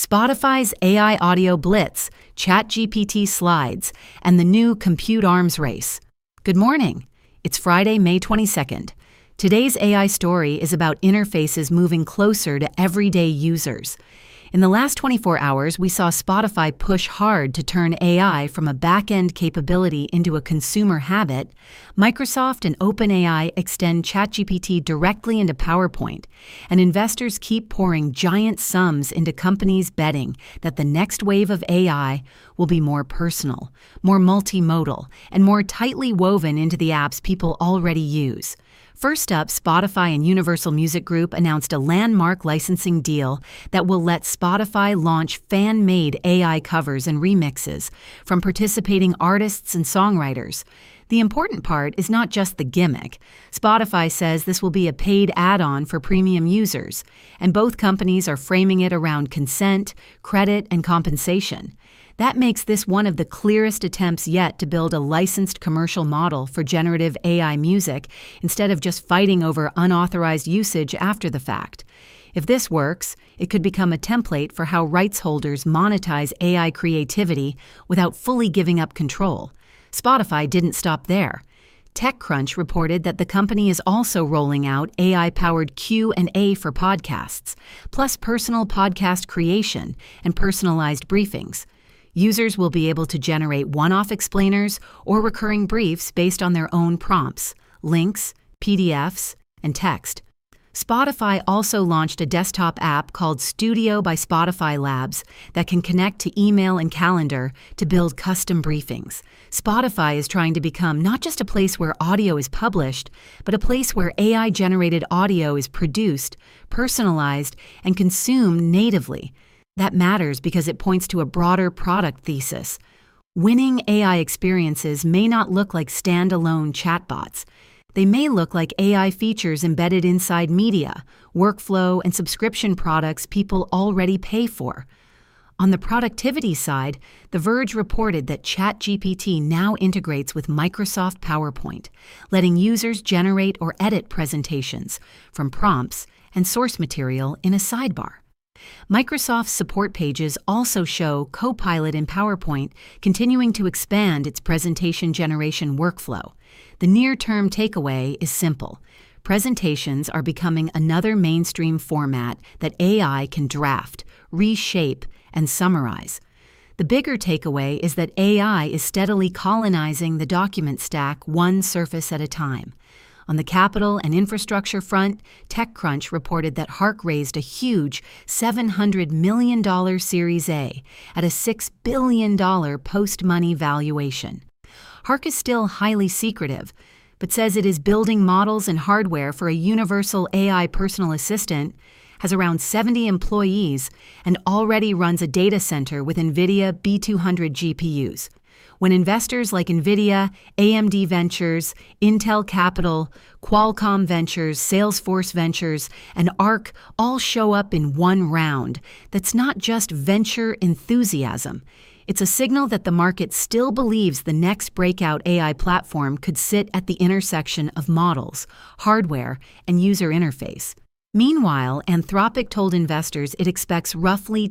Spotify's AI audio blitz, ChatGPT slides, and the new compute arms race. Good morning. It's Friday, May 22nd. Today's AI story is about interfaces moving closer to everyday users. In the last 24 hours, we saw Spotify push hard to turn AI from a back-end capability into a consumer habit. Microsoft and OpenAI extend ChatGPT directly into PowerPoint, and investors keep pouring giant sums into companies betting that the next wave of AI will be more personal, more multimodal, and more tightly woven into the apps people already use. First up, Spotify and Universal Music Group announced a landmark licensing deal that will let Spotify launch fan-made AI covers and remixes from participating artists and songwriters. The important part is not just the gimmick. Spotify says this will be a paid add-on for premium users, and both companies are framing it around consent, credit, and compensation. That makes this one of the clearest attempts yet to build a licensed commercial model for generative AI music instead of just fighting over unauthorized usage after the fact. If this works, it could become a template for how rights holders monetize AI creativity without fully giving up control. Spotify didn't stop there. TechCrunch reported that the company is also rolling out AI-powered Q&A for podcasts, plus personal podcast creation and personalized briefings. Users will be able to generate one-off explainers or recurring briefs based on their own prompts, links, PDFs, and text. Spotify also launched a desktop app called Studio by Spotify Labs that can connect to email and calendar to build custom briefings. Spotify is trying to become not just a place where audio is published, but a place where AI-generated audio is produced, personalized, and consumed natively. That matters because it points to a broader product thesis. Winning AI experiences may not look like standalone chatbots. They may look like AI features embedded inside media, workflow, and subscription products people already pay for. On the productivity side, The Verge reported that ChatGPT now integrates with Microsoft PowerPoint, letting users generate or edit presentations from prompts and source material in a sidebar. Microsoft's support pages also show Copilot in PowerPoint continuing to expand its presentation generation workflow. The near-term takeaway is simple. Presentations are becoming another mainstream format that AI can draft, reshape, and summarize. The bigger takeaway is that AI is steadily colonizing the document stack one surface at a time. On the capital and infrastructure front, TechCrunch reported that Hark raised a huge $700 million Series A at a $6 billion post-money valuation. Hark is still highly secretive, but says it is building models and hardware for a universal AI personal assistant, has around 70 employees, and already runs a data center with NVIDIA B200 GPUs. When investors like NVIDIA, AMD Ventures, Intel Capital, Qualcomm Ventures, Salesforce Ventures, and ARK all show up in one round, that's not just venture enthusiasm. It's a signal that the market still believes the next breakout AI platform could sit at the intersection of models, hardware, and user interface. Meanwhile, Anthropic told investors it expects roughly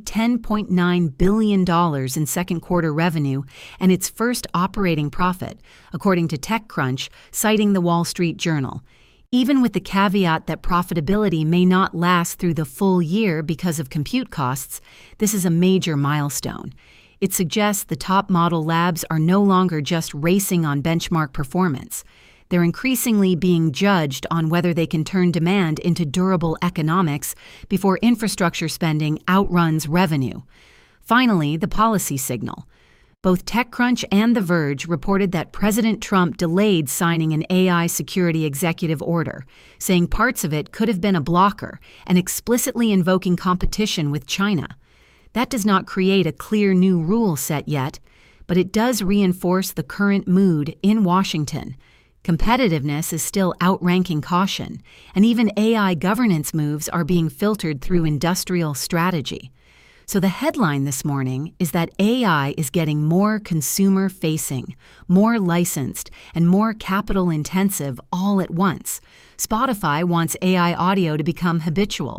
$10.9 billion in second quarter revenue and its first operating profit, according to TechCrunch, citing the Wall Street Journal. Even with the caveat that profitability may not last through the full year because of compute costs, this is a major milestone. It suggests the top model labs are no longer just racing on benchmark performance. They're increasingly being judged on whether they can turn demand into durable economics before infrastructure spending outruns revenue. Finally, the policy signal. Both TechCrunch and The Verge reported that President Trump delayed signing an AI security executive order, saying parts of it could have been a blocker and explicitly invoking competition with China. That does not create a clear new rule set yet, but it does reinforce the current mood in Washington. Competitiveness is still outranking caution, and even AI governance moves are being filtered through industrial strategy. So the headline this morning is that AI is getting more consumer-facing, more licensed, and more capital-intensive all at once. Spotify wants AI audio to become habitual.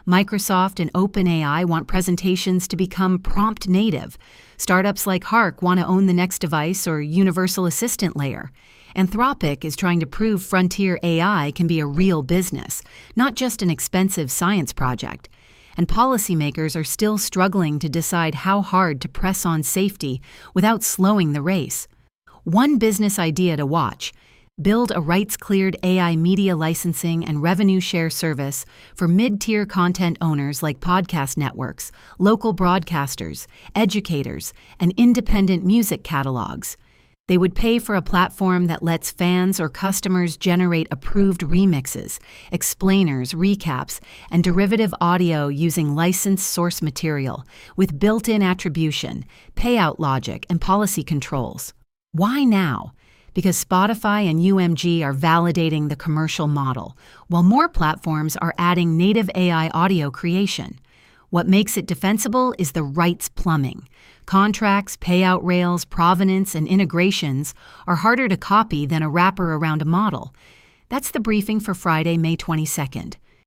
Microsoft and OpenAI want presentations to become prompt native. Startups like Hark want to own the next device or universal assistant layer. Anthropic is trying to prove frontier AI can be a real business, not just an expensive science project. And policymakers are still struggling to decide how hard to press on safety without slowing the race. One business idea to watch: build a rights-cleared AI media licensing and revenue share service for mid-tier content owners like podcast networks, local broadcasters, educators, and independent music catalogs. They would pay for a platform that lets fans or customers generate approved remixes, explainers, recaps, and derivative audio using licensed source material, with built-in attribution, payout logic, and policy controls. Why now? Because Spotify and UMG are validating the commercial model, while more platforms are adding native AI audio creation. What makes it defensible is the rights plumbing. Contracts, payout rails, provenance, and integrations are harder to copy than a wrapper around a model. That's the briefing for Friday, May 22nd.